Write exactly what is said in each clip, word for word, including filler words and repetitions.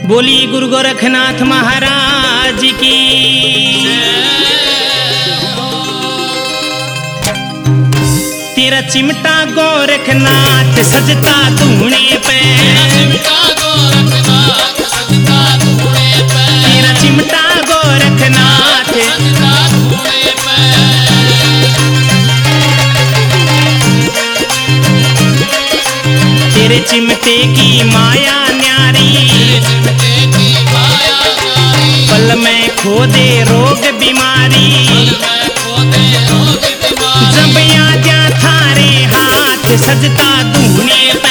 बोली गुरु गोरखनाथ महाराज की। तेरा चिमटा गोरखनाथ सजता धूने पे, तेरा चिमटा गोरखनाथ तेरे चिमटे की माया न्यारी, पल में खो दे रोग बीमारी। जब याद थारे हाथ सजता धूने पे,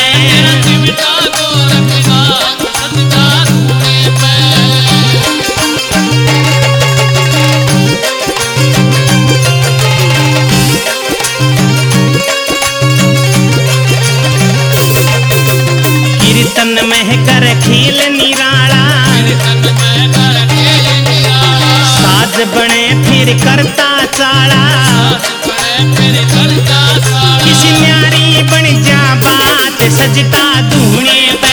कीर्तन में कर खेल निराला, साज बने फिर करता चाला। किसी न्यारी बन जा बात सजता धूने पे,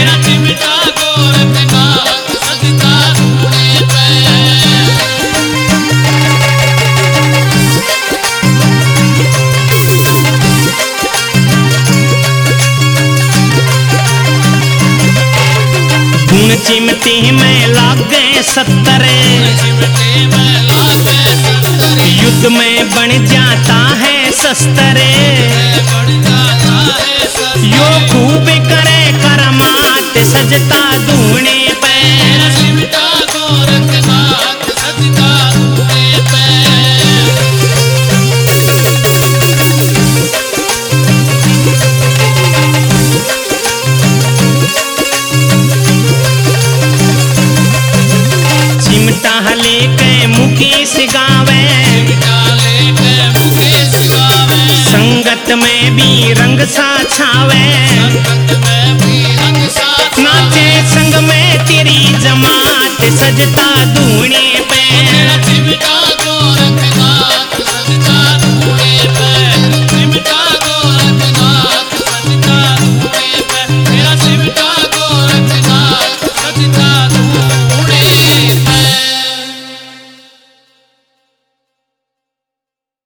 गुण चिमटे में लागे सत्तर, युद्ध में बन जाता है शस्त्र। यो खूब करे करमात सजता धूने पे, चिमटा लेके मुकेश गावे, संगत में भी रंग सा छावे। नाचे संग में तेरी जमात सजता धूने पे।